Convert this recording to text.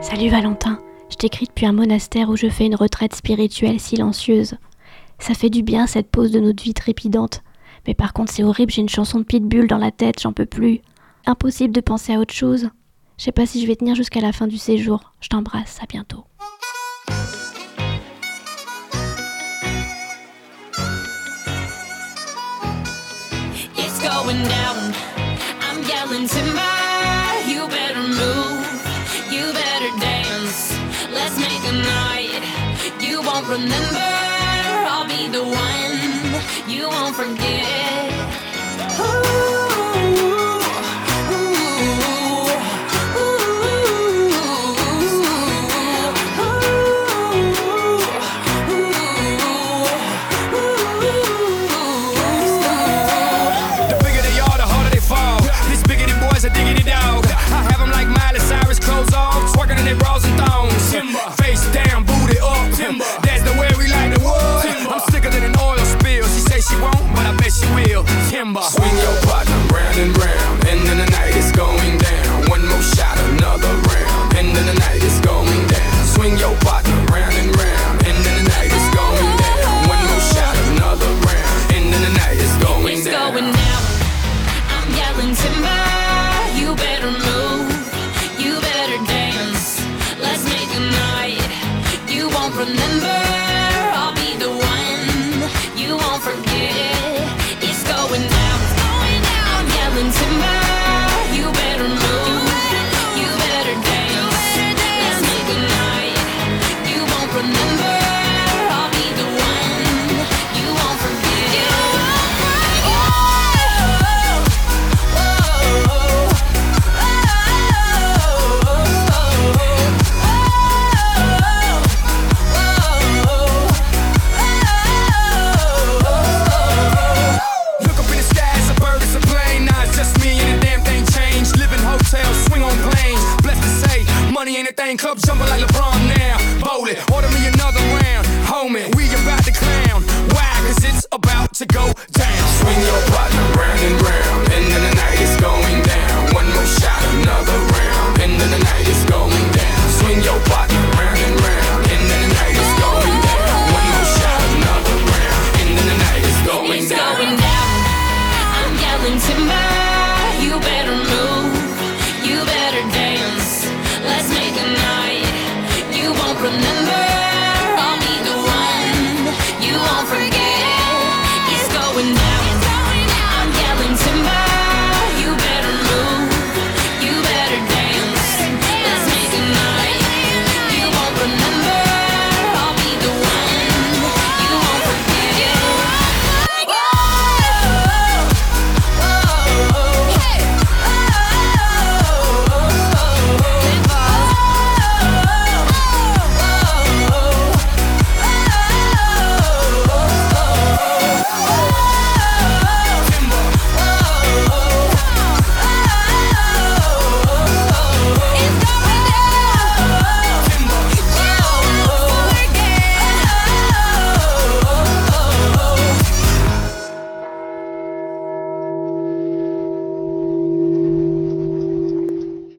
Salut Valentin, je t'écris depuis un monastère où je fais une retraite spirituelle silencieuse. Ça fait du bien cette pause de notre vie trépidante. Mais par contre c'est horrible, j'ai une chanson de Pitbull dans la tête, j'en peux plus. Impossible de penser à autre chose. Je sais pas si je vais tenir jusqu'à la fin du séjour. Je t'embrasse, à bientôt. It's going down, I'm yelling timber. You better move, you better dance. Let's make a night you won't remember. I'll be the one you won't forget. A diggity dog. I have them like Miley Cyrus, clothes off, twerking in their bras and thongs. Timber. Face down, booty up. Timber. That's the way we like the wood. Timber. I'm sicker than an oil spill. She say she won't, but I bet she will. Timber. Swing your partner round and round, and then the night is going down. One more shot, another round, and then the night is going down. Swing your partner round and round, and then the night is going down. One more shot, another round, and then the night is going down. It's going down. I'm yelling timber. You better